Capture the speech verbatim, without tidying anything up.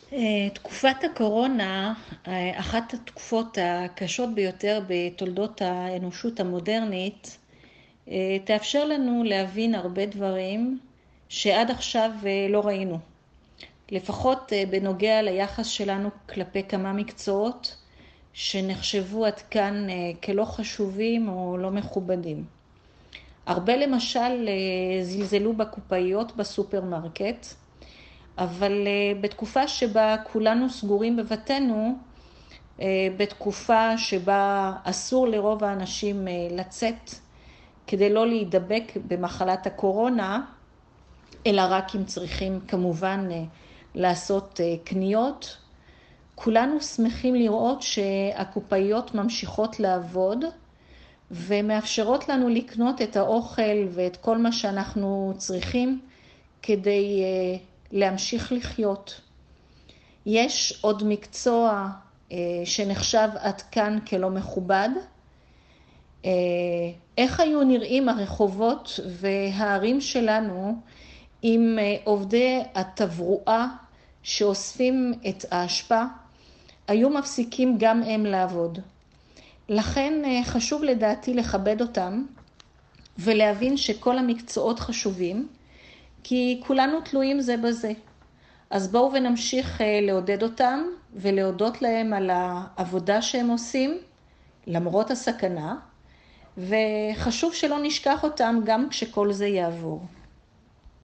אה, תקופת הקורונה, אה, אחת התקופות הקשות ביותר בתולדות האנושות המודרנית, אה, תאפשר לנו להבין הרבה דברים שעד עכשיו אה, לא ראינו. לפחות אה, בנוגע ליחס שלנו כלפי כמה מקצועות שנחשבו עד כאן אה, כלא חשובים או לא מכובדים. הרבה למשל אה, זלזלו בקופאיות בסופרמרקט, אבל אה, בתקופה שבה כולנו סגורים בבתינו, אה, בתקופה שבה אסור לרוב האנשים אה, לצאת כדי לא להידבק במחלת הקורונה, אלא רק אם צריכים כמובן אה, לעשות אה, קניות, כולנו שמחים לראות שהקופאיות ממשיכות לעבוד ומאפשרות לנו לקנות את האוכל ואת כל מה שאנחנו צריכים כדי אה, להמשיך לחיות. יש עוד מקצוע אה, שנחשב עד כאן כלא מכובד. אה, איך היו נראים הרחובות והערים שלנו עם אה, עובדי התברואה שאוספים את האשפה, היו מפסיקים גם הם לעבוד. לכן אה, חשוב לדעתי לכבד אותם ולהבין שכל המקצועות חשובים, כי כולנו תלויים זה בזה. אז בואו ונמשיך לעודד אותם ולהודות להם על העבודה שהם עושים, למרות הסכנה, וחשוב שלא נשכח אותם גם כשכל זה יעבור.